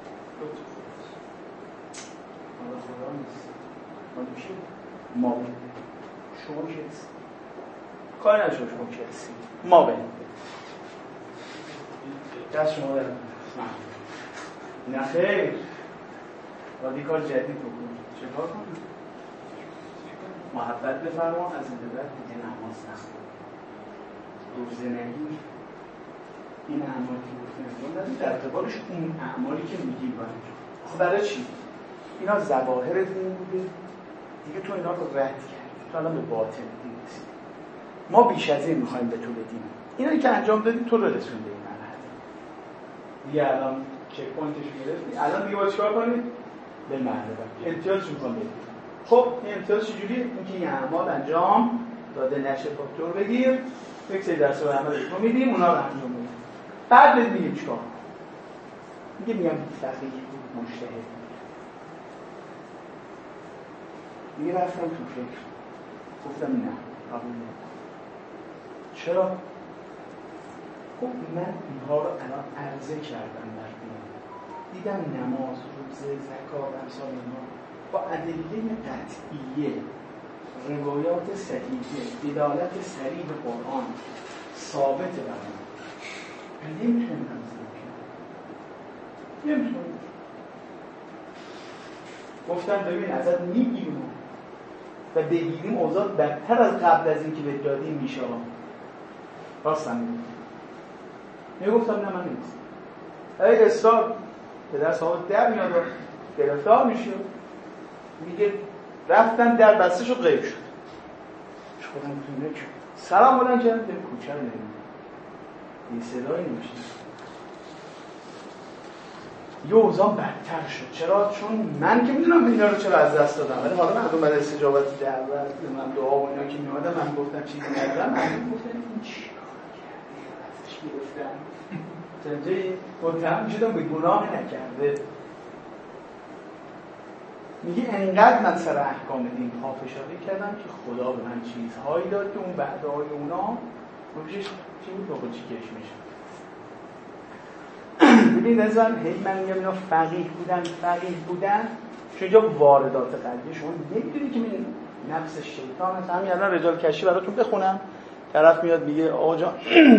مالا خدا نیست مالا کی؟ ما بین شما کی هست؟ کاری نداشته شما کی هستی؟ ما بین دست شما برم نه خیر باید کار جدید بکنی چه کار کنی؟ محبت بفرما از این به بعد دیگه نماز نخون روزه نگیر این اعمال که گفتیم در اعتبارش اون اعمالی که میگیم باید خب برای چی؟ اینا ظواهر دین بوده دیگه تو اینا رو رد کردی تو الان به باطن دین رسید ما بیش از این میخوایم به تو بدیم اینایی که انجام دادی تو رو رسونده این مرحله دیگه الان چک پوینتش میرسی الان دیگه باید چیکار کنید؟ به مرحله امتیازش میخوام بدیم خب این امتیاز چجوریه؟ اینکه این اعمال انجام داده نشه فاکتور بگیر یک سری درس و عمل رو میدیم اونا رو انجام میدیم بعد بهت میگیم چیکار میگه میگم فقیه مجتهد دیگه رفتم تو فکر، گفتم نه قبول نمی‌کنم. چرا؟ خب من اینها رو الان عرضه کردم در دین، دیدم نماز، روزه، زکات، امثال اینها با ادله قطعیه، روایات صحیحه، دلالت صریح قرآن ثابت برام. من نمیتونم تنظیم کنم، نمیتونم. گفتم ببین ازت میگیریم و بگیریم اوضاع بدتر از قبل از اینکه به دادیم میشه. راستم میگم. میگفتم نه من نیست. اگه اصرار پدر صاحب در میاد و گرفتار میشه، میگه رفتن در بسته شد، غیب شد. شدم تو نک سلام بلند کردم به کوچه رو نمیدونم، یه صدایی نمیشه. یه اوضاع بدتر شد. چرا؟ چون من که میدونم اینا رو چرا از دست دادم، ولی حالا مردم بعد استجابت دعوت من دعا و اینا که میومدم من گفتم چیزی ندارم، من گفتم این چی کار کردی ازش گرفتم تنجه متهم شدم به گناه نکرده. میگه انقدر من سر احکام دین پافشاری کردم که خدا به من چیزهایی داد که اون بعدهای اونا روشش چی بود با چی کش میشه. ببین نظرم هی من میگم اینا فقیه بودن فقیه بودن چون اینجا واردات قلبی شما نمیدونی که این نفس شیطان هست. همین الان رجال کشی براتون بخونم، طرف میاد میگه آقا جان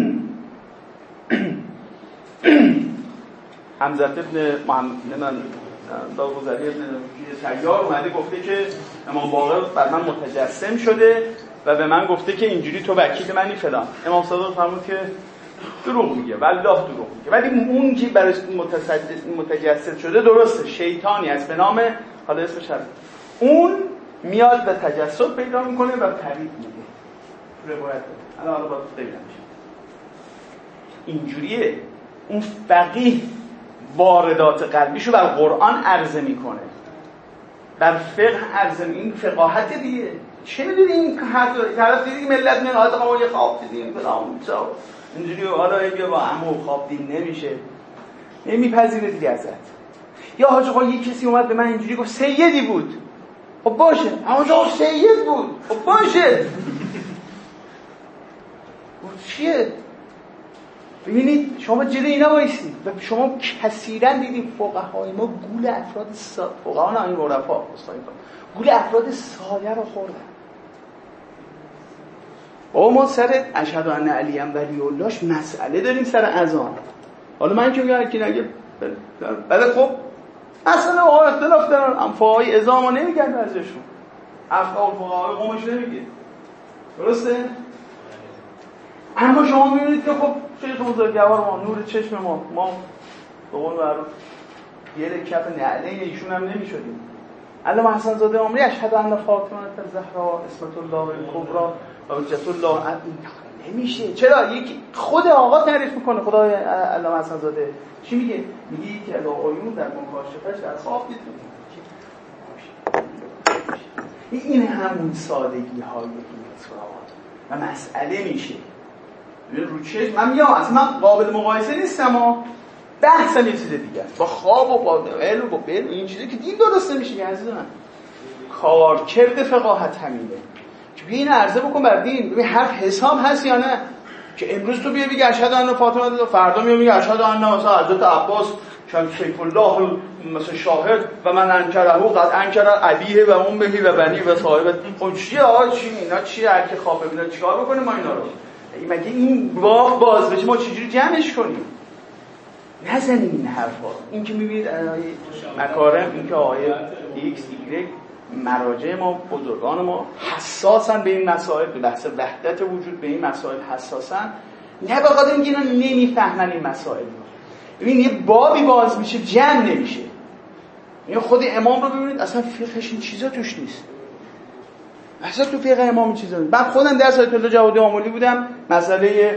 حمزه ابن محمد من داوودزری ابن سیار اومده گفته که امام باقر بر من متجسم شده و به من گفته که اینجوری تو وکیل منی فلان. امام صادق فرمود که دروغ میگه، والله دروغ میگه، ولی اون که برای متجسد شده درسته، شیطانی است به نام حالا اسمش هست، اون میاد به تجسد پیدا میکنه و پرید میگه. روایت الان حالا باید ببینم اینجوریه. اون فقیه واردات قلبیشو بر قرآن عرضه میکنه، بر فقه عرضه میکنه. این فقاهت دیگه. چه میدونی این طرف دیدی ملت من آدم یه خواب دیدیم فلان اینجوری حالا بیا با عمو خواب دین نمیشه، نمیپذیره دیگه ازت. یا حاج آقا یه کسی اومد به من اینجوری گفت سیدی بود، خب باشه حاج آقا سید بود، خب باشه گفت چیه؟ ببینید شما جلوی اینا وایسید و شما کثیرا دیدید فقهای ما گول افراد سا... فقها نه این عرفا گول افراد ساده رو خوردن. بابا ما سر اشهد ان علی ولی اللهش مسئله داریم سر اذان. حالا من که میگم که نگه بله خب اصلا آقا اختلاف دارن، هم فقهای ازام ها نمیگن ازشون، افقه فقهای قومش نمیگه، درسته؟ اما شما میبینید که خب شیخ بزرگوار ما نور چشم ما ما به قول معروف یه کف نعلین ایشون هم نمیشدیم. علامه حسن زاده عمری اشهد ان فاطمه الزهرا اسمت الله الکبری و حجت الله نمیشه. چرا؟ یکی خود آقا تعریف میکنه، خدای علامه حسن زاده چی میگه؟ میگه که آقایون در مکاشفش در خواب دید. این همون سادگی های و مسئله میشه. رو چشم من میگم اصلا من قابل مقایسه نیستم ها، بحثم یه چیز دیگه است، با خواب و با علم و با علم این چیزی که دین درسته میشه که عزیز من کارکرد فقاهت همینه که بیا این عرضه بکن بر دین. ببین حرف حساب هست یا نه که امروز تو بیا بگی اشهد ان فاطمه، فردا میام میگه اشهد ان مثلا حضرت عباس شان سیف الله مثلا شاهد و من انکره قد انکر ابیه و امه و بنی و صاحب. خب چیه آقا چی اینا چیه؟ هر کی خواب ببینه چیکار بکنه ما اینا رو؟ مگه این باغ باز بشه ما چجوری جمعش کنیم؟ نزنیم این حرفا. این که میبینید مکارم، این که آیه ایکس ایگرگ مراجع ما بزرگان ما حساسن به این مسائل، به بحث وحدت وجود به این مسائل حساسن، نه به خاطر اینکه اینا نمیفهمن این مسائل. ببین یه بابی باز میشه جمع نمیشه. این خود امام رو ببینید اصلا فقهش این چیزا توش نیست، اصلا تو فقه امام این چیزا نیست. من خودم درس آیت الله جوادی آملی بودم، مسئله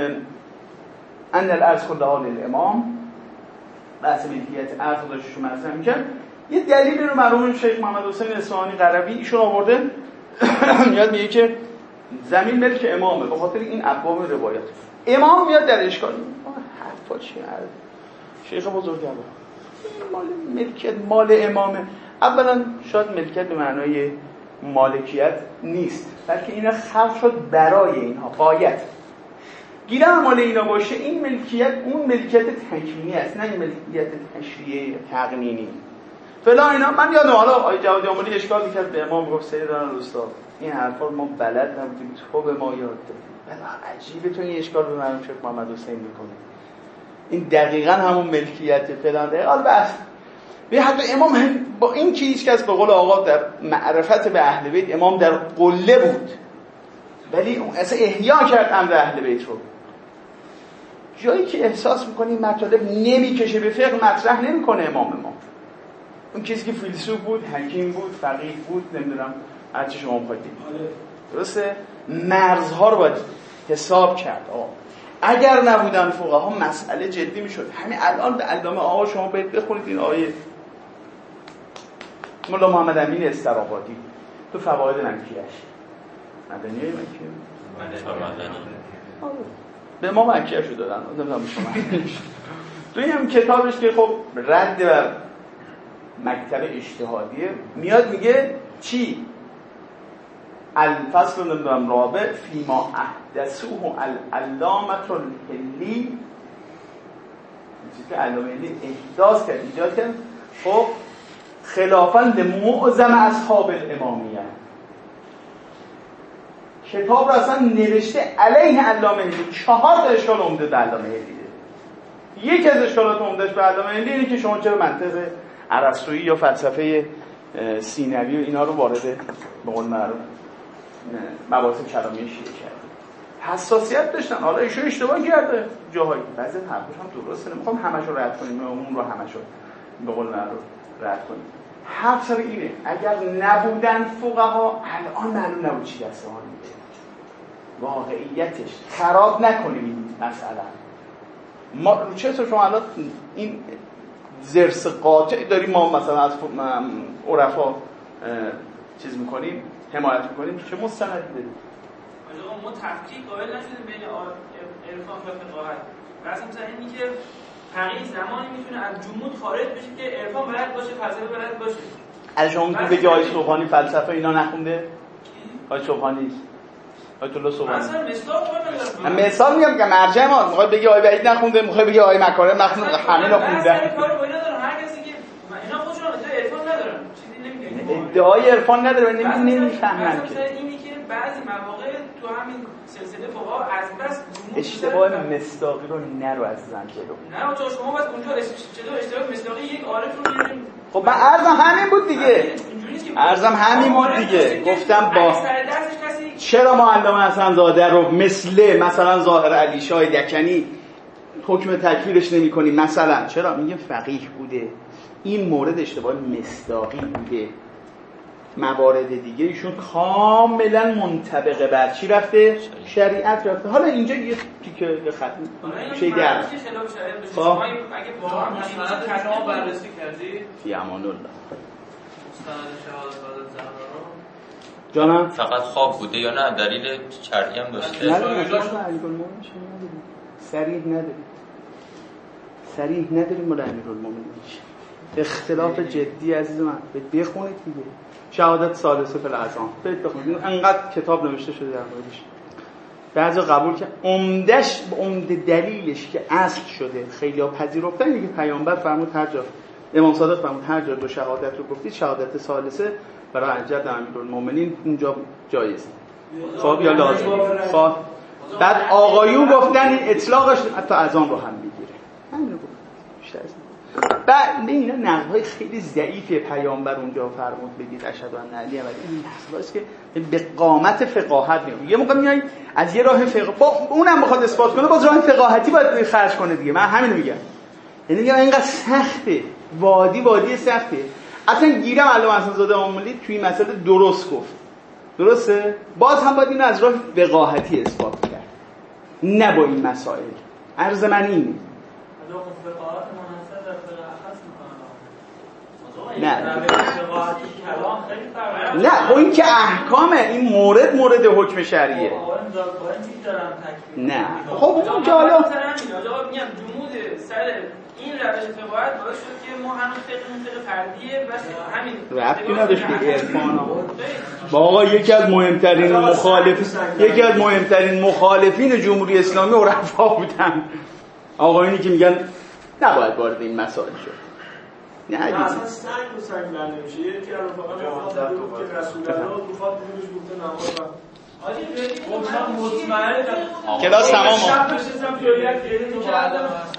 ان الارض كلها للامام، بحث ملکیت ارض داشتشون مطرح می‌کرد. یه دلیلی رو مرحوم شیخ محمد حسین اصفهانی قربی ایشون آورده، میاد میگه که زمین ملک امامه به خاطر این ابواب روایت. امام میاد در اشکال حرفا چیه؟ شیخ بزرگوار مال ملکیت مال امامه. اولا شاید ملکیت به معنای مالکیت نیست، بلکه اینا خلق شد برای اینها، غایت. گیرم مال اینا باشه، این ملکیت اون ملکیت تکوینی است، نه این ملکیت تشریعی تقنینی. فلا اینا من یادم حالا آقای جوادی آملی اشکال میکرد به امام گفت سیدنا الاستاد این حرفا ما بلد نبودیم، تو به ما یاد دادی. بلا عجیبه تو این اشکال به مرحوم شیخ محمد حسین میکنه. این دقیقاً همون ملکیت فلان دقیقاً بس. به حتی امام هم با این که هیچ کس به قول آقا در معرفت به اهل بیت امام در قله بود، ولی اون اصلا احیا کرد امر اهل بیت رو. جایی که احساس میکنی مطالب نمیکشه به فقه مطرح نمیکنه امام ما. اون کسی که فیلسوف بود، حکیم بود، فقیه بود، نمیدونم هر چی شما بخواید بگید. درسته؟ مرزها رو باید حساب کرد. آه. اگر نبودن فقها مسئله جدی میشد. همین الان به علامه آقا شما باید بخونید این آیه مولا محمد امین استرابادی تو فواید مکیه‌اش. مدنیه مکیه؟ مدنی. به ما مکیه‌شو دادن. نمیدونم شما. تو این هم کتابش که خب رد بر مکتب اجتهادیه میاد میگه چی؟ الفصل نمیدونم رابع فیما احدثوه العلامة الحلی، چیزی که علامه حلی احداث کرد ایجاد کرد، خب خلافاً لمعظم اصحاب الامامیه. کتاب رو اصلا نوشته علیه علامه حلی. چهار تا اشکال عمده به علامه حلی. یکی از اشکالات عمدهش به علامه حلی اینه که شما چرا منطق ارسطویی یا فلسفه سینوی و اینا رو وارد به قول معروف مباحث کلامی شیعه کرد. حساسیت داشتن. حالا ایشون اشتباه کرده جاهایی، بعضی حرفش هم درسته، نمیخوام همش رو رد کنیم، اون رو همش رو به قول معروف رد کنیم. حرف سر اینه اگر نبودن فقها الان معلوم نبود چی دست ما میده. واقعیتش خراب نکنیم این مسئله. ما چطور شما الان این زرس قاطع داریم ما مثلا از عرفا چیز میکنیم، حمایت میکنیم، چه مستندی داریم؟ ما تفکیک قائل نشدیم بین عرفان و فقاهت. راست مثلا اینی که فقیه زمانی میتونه از جمود خارج بشه که عرفان بلد باشه، فلسفه بلد باشه. از شما میگه بگی آقای صبحانی فلسفه اینا نخونده؟ آقای صبحانی آقای الله صبحانی مثلا مثال من مثال میگم که مرجع ما میخواد بگی آقای بعید نخونده، میخواد بگی آقای مکارم نخونده، همه رو خوندن. هر کسی که اینا خودشون ادعای عرفان ندارن، چیزی نمیگن. ادعای عرفان نداره، نمیفهمن که اینی که بعضی مواقع تو همین سلسله فقها از بس اشتباه مصداقی رو نرو عزیزم جلو. نه تو شما باید اونجا جلو اشتباه مصداقی یک عارف رو میاریم. خب من عرضم همین بود دیگه. عرضم همین بود دیگه. گفتم با چرا ما علامه حسن زاده رو مثل مثلا ظاهر علی شاه دکنی حکم تکفیرش نمی‌کنیم مثلا؟ چرا؟ میگه فقیه بوده. این مورد اشتباه مصداقی بوده. موارد دیگه ایشون کاملا منطبقه بر چی رفته؟ شریعت رفته. حالا اینجا یه تیکه ختم شی در خب اگه با هم مستند شما بررسی کردی فی امان الله مستند شهادت زهرا جانم فقط خواب بوده یا نه دلیل شرعی هم داشته؟ نه امیرالمومنین صریح نداریم صریح نداریم مولا امیرالمومنین. اختلاف جدی عزیز من بخونید دیگه. شهادت ثالثه فی الاذان برید بخونید، انقدر کتاب نوشته شده در موردش. بعضی قبول که عمدش عمده دلیلش که اصل شده خیلی‌ها پذیرفتن اینه که پیامبر فرمود هر جا امام صادق فرمود هر جا دو شهادت رو گفتید شهادت ثالثه برای جد امیرالمومنین اونجا جایزه. خب یا لازم. خب بعد آقایون گفتن این اطلاقش حتی اذان رو هم میگیره. همین رو گفت. بیشتر از بعد اینا نقل‌های خیلی ضعیفه پیامبر اونجا فرمود بگید اشهد ان علی و این نقل‌هاست که به قامت فقاهت میاد. یه موقع میای از یه راه فقه با اونم بخواد اثبات کنه باز راه فقاهتی باید خرج کنه دیگه. من همین میگم. یعنی میگم اینقدر سخته، وادی وادی سخته. اصلا گیرم علامه حسن زاده آملی توی این مسئله درست گفت. درسته؟ باز هم باید اینو از راه وقاحتی اثبات کرد. نه با این مسائل. عرض من اینه. نه نه با این که احکامه، این مورد مورد حکم شرعیه. نه خب اون که حالا میگم جمود سر این روش فقاهت باعث شد که ما هنوز فقهمون فقه فردیه بس همین ربطی نداشت به عرفان. با آقا یکی از مهمترین مخالف یکی از مهمترین مخالفین جمهوری اسلامی عرفا بودن، آقایونی که میگن نباید وارد این مسائل شد. نه اصلا سنگ و سنگ بر نمیشه. یکی از رفقا گفت که رسول الله گفت بودش گفته نماز آجی مطمئن کلاس تمام. شب نشستم جوریت گیری تو بعدم